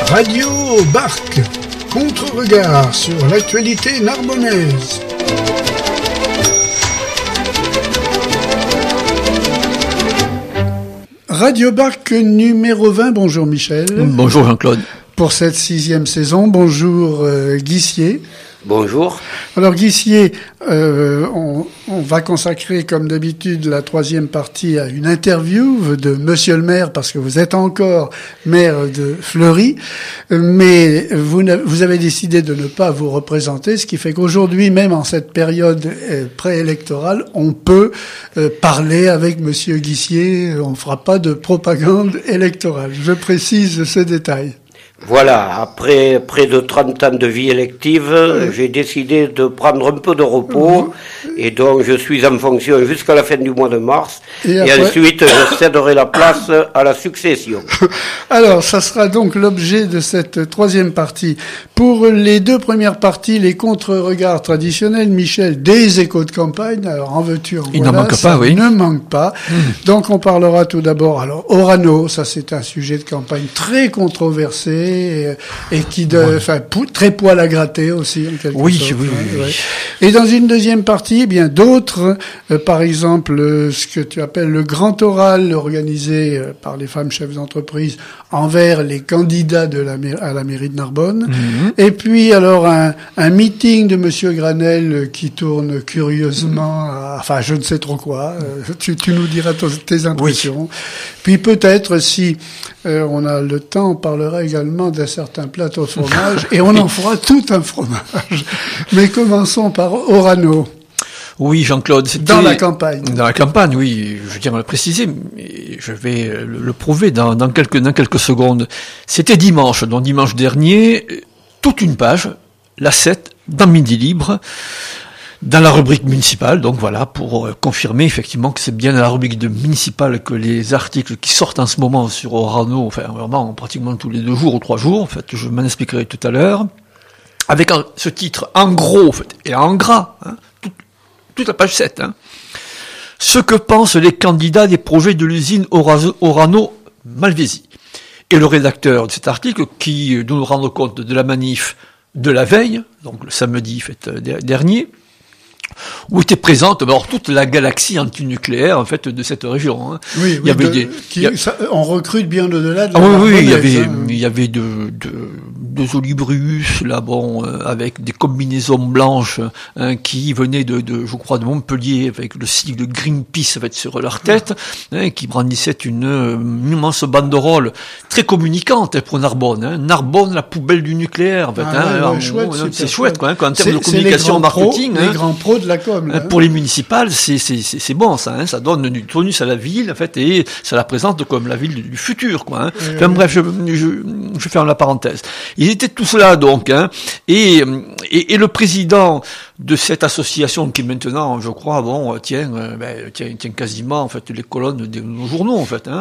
Radio Barque, contre-regard sur l'actualité narbonnaise. Radio Barque numéro 20, bonjour Michel. Bonjour Jean-Claude. Pour cette 6e saison, bonjour Guissier. Bonjour. Alors Guissier, on va consacrer comme d'habitude la 3e partie à une interview de Monsieur le maire, parce que vous êtes encore maire de Fleury, mais vous avez décidé de ne pas vous représenter, ce qui fait qu'aujourd'hui, même en cette période préélectorale, on peut parler avec Monsieur Guissier, on ne fera pas de propagande électorale. Je précise ce détail. Voilà, après près de 30 ans de vie élective, j'ai décidé de prendre un peu de repos, et donc je suis en fonction jusqu'à la fin du mois de mars, et ensuite je céderai la place à la succession. Alors, ça sera donc l'objet de cette 3e partie. Pour les 2 premières parties, les contre-regards traditionnels, Michel, des échos de campagne, alors en veux-tu, en voilà, il n'en manque pas, oui. Ne manque pas. Donc on parlera tout d'abord, alors Orano, ça c'est un sujet de campagne très controversé, et qui très poil à gratter aussi en quelque sorte. Oui. Et dans une 2e partie, eh bien d'autres, par exemple ce que tu appelles le grand oral organisé par les femmes chefs d'entreprise envers les candidats à la mairie de Narbonne. Et puis alors un meeting de Monsieur Granel qui tourne curieusement enfin je ne sais trop quoi. Tu nous diras tes impressions. Oui. Puis peut-être si on a le temps, on parlera également d'un certain plateau de fromage, et on en fera tout un fromage. Mais commençons par Orano. Oui, Jean-Claude, c'était... Dans la campagne. Dans la campagne, oui, je tiens à le préciser, mais je vais le prouver dans quelques secondes. C'était dimanche dernier, toute une page, la 7, dans Midi Libre, dans la rubrique municipale, donc voilà, pour confirmer effectivement que c'est bien dans la rubrique de municipale que les articles qui sortent en ce moment sur Orano, enfin vraiment pratiquement tous les 2 jours ou 3 jours, en fait, je m'en expliquerai tout à l'heure, avec ce titre en gros, en fait, et en gras, toute la page 7, ce que pensent les candidats des projets de l'usine Orano Malvézy. Et le rédacteur de cet article, qui doit nous rendre compte de la manif de la veille, donc le samedi dernier, où était présente toute la galaxie antinucléaire en fait de cette région. Oui, il y avait on recrute bien au-delà de la il y avait deux Olibrus là, avec des combinaisons blanches qui venaient de je crois de Montpellier avec le sigle de Greenpeace sur leur tête, qui brandissaient une immense banderole très communicante pour Narbonne. Narbonne, la poubelle du nucléaire. En fait, c'est chouette quoi, en termes de communication marketing. Les grands pros de la com. Pour les municipales, c'est bon ça, ça donne du tonus à la ville en fait, et ça la présente comme la ville du futur quoi. Bref, je ferme la parenthèse. Ils étaient tous là donc, et le président de cette association qui maintenant, je crois, tient quasiment en fait les colonnes de nos journaux en fait,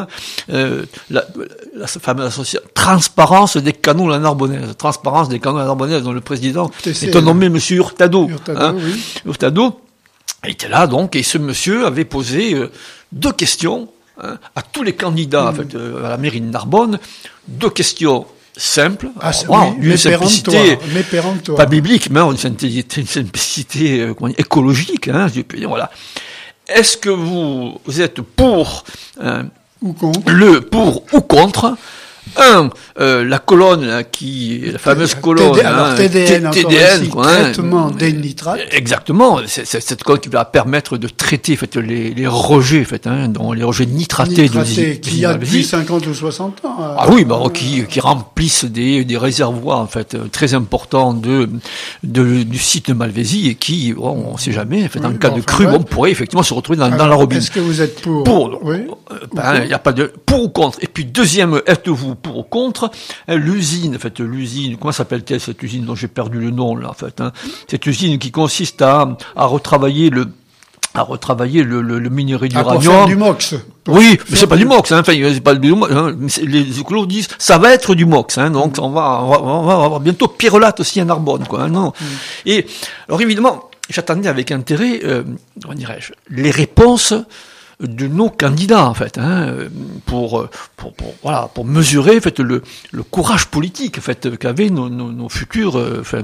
la fameuse association Transparence des canaux la Narbonnaise, dont le président est nommé Monsieur Hurtado. Hurtado était là donc, et ce monsieur avait posé 2 questions à tous les candidats en fait, à la mairie de Narbonne, 2 questions simples, une simplicité péremptoire. Pas biblique, mais une simplicité écologique, je peux dire, voilà. Est-ce que vous êtes pour ou contre la colonne la fameuse colonne TDN, traitement des nitrates. Exactement, c'est cette colonne qui va permettre de traiter en fait, les rejets dont les rejets nitratés qui y a depuis 50 ou 60 ans. Qui remplissent des réservoirs en fait très importants du site de Malvézy, et qui on sait jamais en fait, en cas de crue on pourrait effectivement se retrouver dans la robinet. Est-ce que vous êtes pour? Il n'y a pas de pour ou contre. Et puis deuxième, êtes-vous pour ou contre l'usine, comment s'appelle-t-elle cette usine dont j'ai perdu le nom là en fait, cette usine qui consiste à retravailler le minerai d'uranium. Pour faire du MOX. Oui, mais c'est pas du MOX, c'est pas du MOX, les écolos disent, ça va être du MOX, donc on va avoir bientôt Pyrolate aussi à Narbonne, quoi, non. Et, alors évidemment, j'attendais avec intérêt, les réponses de nos candidats, en fait, pour mesurer, en fait, le courage politique, en fait, qu'avaient nos futurs,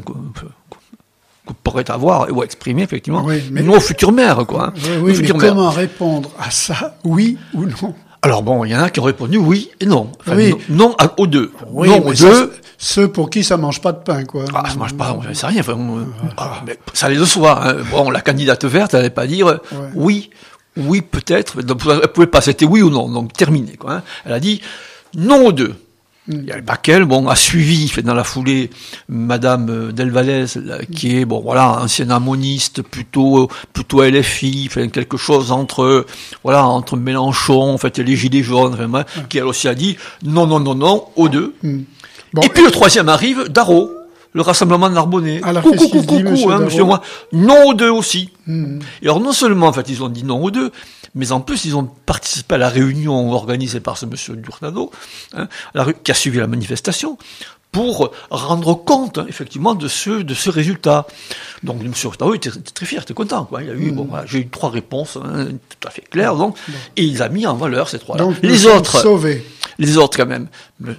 que pourraient avoir ou exprimer, effectivement, nos futurs maires, quoi. Oui, mais comment répondre à ça, oui ou non? Alors bon, il y en a qui ont répondu oui et non. Enfin, non aux deux. Oui, non aux deux. Ceux pour qui ça mange pas de pain, quoi. Ah, ça mange pas, c'est rien. Enfin, mais ça allait de soi. Hein. Bon, la candidate verte, elle n'allait pas dire oui, peut-être. Donc, elle pouvait pas. C'était oui ou non. Donc terminé, quoi. Hein. Elle a dit non aux deux. Il y a Baquel, a suivi, fait dans la foulée, Madame Delvalès, qui est, ancienne amoniste, plutôt LFI, fait quelque chose entre Mélenchon, en fait, et les Gilets jaunes, qui elle aussi a dit non, aux deux. Bon, et puis le troisième arrive, Darro, le Rassemblement de Narbonnais. Coucou, monsieur moi. Non aux deux aussi. Et alors, non seulement, en fait, ils ont dit non aux deux, mais en plus, ils ont participé à la réunion organisée par ce monsieur Hurtado, qui a suivi la manifestation, pour rendre compte, effectivement, de ce résultat. Donc, M. Hurtado était très fier, était content, quoi. Il a eu, j'ai eu 3 réponses, tout à fait claires, donc, et il a mis en valeur ces 3-là. Donc, les autres, quand même,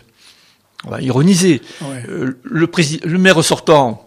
on va ironiser. Ouais. Le maire sortant,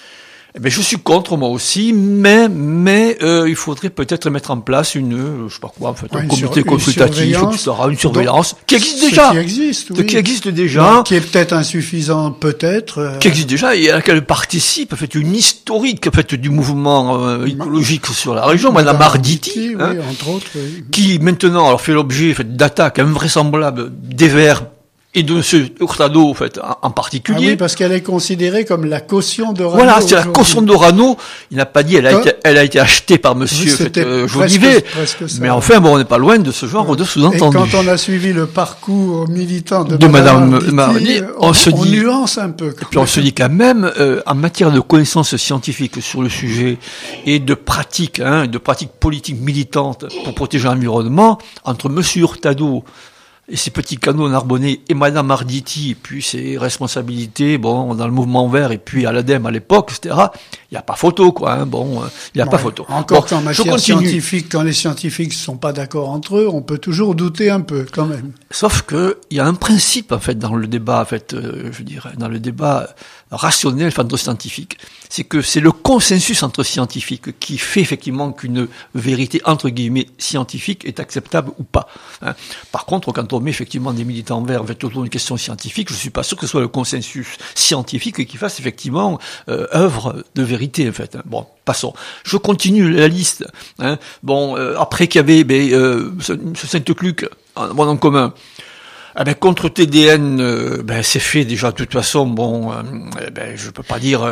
je suis contre, moi aussi, mais il faudrait peut-être mettre en place un comité consultatif, une surveillance, qui existe déjà. Qui existe déjà. Qui est peut-être insuffisant, peut-être. Qui existe déjà, et à laquelle participe, en fait, une historique, en fait, du mouvement écologique sur la région, Madame Arditi, entre autres, qui maintenant, fait l'objet, d'attaques invraisemblables des Verts, et de M. Hurtado, en fait, en particulier. Ah oui, parce qu'elle est considérée comme la caution d'Orano. Voilà, c'est la caution d'Orano. Il n'a pas dit, elle a été achetée par monsieur, Jolivet. Mais enfin, on n'est pas loin de ce genre de sous-entendu. Et quand on a suivi le parcours militant de Madame Mardi, on nuance un peu. Et puis on se dit quand même, en matière de connaissances scientifiques sur le sujet et de pratiques politiques militantes pour protéger l'environnement, entre monsieur Hurtado et ses petits canaux narbonnais et Madame Arditi, et puis ses responsabilités, dans le mouvement vert, et puis à l'ADEME à l'époque, etc., il n'y a pas photo, quoi, il n'y a pas photo. Encore qu'en matière scientifique, quand les scientifiques ne sont pas d'accord entre eux, on peut toujours douter un peu, quand même. Sauf que, il y a un principe, en fait, dans le débat, dans le débat rationnel, entre scientifiques. C'est que c'est le consensus entre scientifiques qui fait effectivement qu'une vérité, entre guillemets, scientifique est acceptable ou pas. Par contre, quand on met effectivement des militants verts autour d'une question scientifique, je suis pas sûr que ce soit le consensus scientifique qui fasse effectivement œuvre de vérité, en fait. Bon, passons. Je continue la liste. Après qu'il y avait ce Sainte-Cluc en commun, contre TDN, c'est fait déjà de toute façon. Je peux pas dire,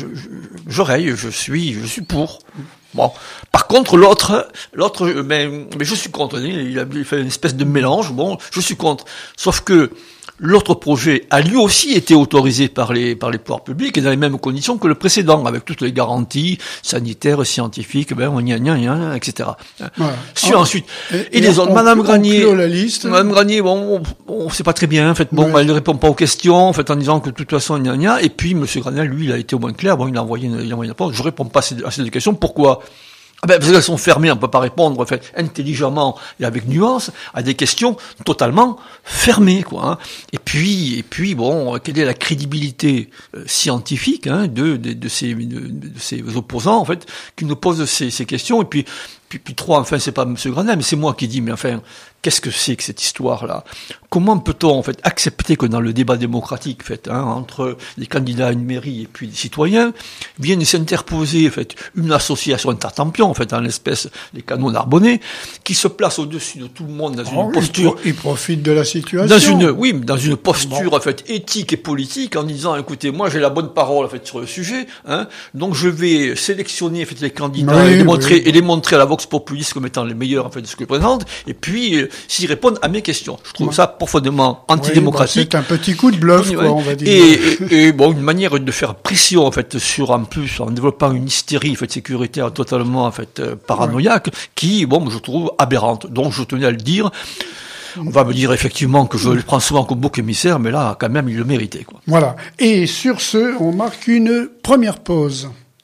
je suis pour. Bon, par contre l'autre, mais je suis contre. Il a fait une espèce de mélange. Bon, je suis contre. Sauf que l'autre projet a lui aussi été autorisé par les pouvoirs publics et dans les mêmes conditions que le précédent, avec toutes les garanties sanitaires, scientifiques, etc. Voilà. Ensuite, et les autres, Madame Granier, c'est pas très bien, en fait, elle ne répond pas aux questions, en fait, en disant que de toute façon, et puis, Monsieur Granier, lui, il a été au moins clair, il a envoyé une réponse, je réponds pas à ces questions, pourquoi? Parce qu'elles sont fermées, on peut pas répondre, en fait, intelligemment et avec nuance à des questions totalement fermées, quoi. Et puis, quelle est la crédibilité scientifique de ces opposants, en fait, qui nous posent ces questions. Et puis 3, enfin, c'est pas M. Granel, mais c'est moi qui dis, mais enfin, qu'est-ce que c'est que cette histoire-là? Comment peut-on, en fait, accepter que dans le débat démocratique, en fait, entre les candidats à une mairie et puis les citoyens, viennent s'interposer, en fait, une association intertampion, en fait, en l'espèce, les canaux narbonnais, qui se place au-dessus de tout le monde dans une posture. Ils profitent de la situation. Dans une posture, en fait, éthique et politique, en disant, écoutez, moi, j'ai la bonne parole, en fait, sur le sujet, donc je vais sélectionner, en fait, les candidats et les montrer à la Vox Populiste comme étant les meilleurs, en fait, de ce qu'ils présentent, et puis, s'ils répondent à mes questions. Je trouve ça profondément antidémocratique. C'est un petit coup de bluff, quoi, on va dire. Et une manière de faire pression, en fait, en développant une hystérie, en fait, sécuritaire totalement, en fait, paranoïaque, qui, je trouve aberrante. Donc, je tenais à le dire. On va me dire effectivement que je le prends souvent comme bouc émissaire, mais là, quand même, il le méritait, quoi. Voilà. Et sur ce, on marque une première pause.